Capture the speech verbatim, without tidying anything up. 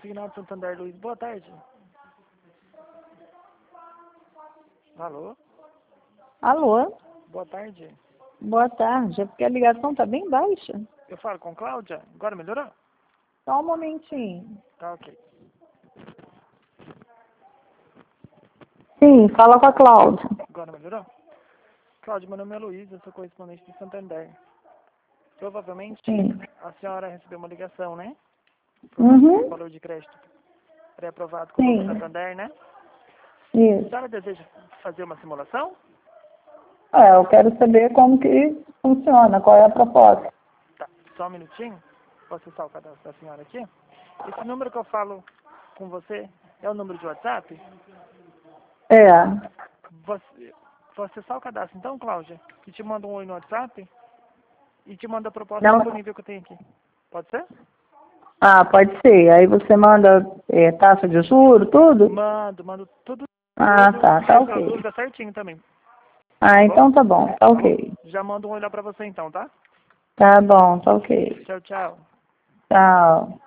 Consignado Santander, Luiz. Boa tarde. Alô? Alô? Boa tarde. Boa tarde. É porque a ligação tá bem baixa. Eu falo com Cláudia? Agora melhorou? Só um momentinho. Tá ok. Sim, fala com a Cláudia. Agora melhorou? Cláudia, meu nome é Luiz, eu sou correspondente do Santander. Provavelmente Sim. a senhora recebeu uma ligação, né? Uhum. Valor de crédito pré-aprovado com o Sim. Banco Santander, né? A Isso. senhora deseja fazer uma simulação? É, eu quero saber como que funciona, qual é a proposta. Tá, só um minutinho. Posso acessar o cadastro da senhora aqui? Esse número que eu falo com você é o número de WhatsApp? É. Você, vou acessar o cadastro então, Cláudia, e te manda um oi no WhatsApp e te manda a proposta Não. disponível que eu tenho aqui. Pode ser? Ah, pode ser. Aí você manda é, taxa de juro, tudo? Mando, mando tudo, Ah, tudo, tá. Tá sem ok. dúvida, certinho também. Ah, Tá bom? então tá bom. Tá ok. Já mando um oi lá pra você então, tá? Tá bom, tá ok. Tchau, tchau. Tchau.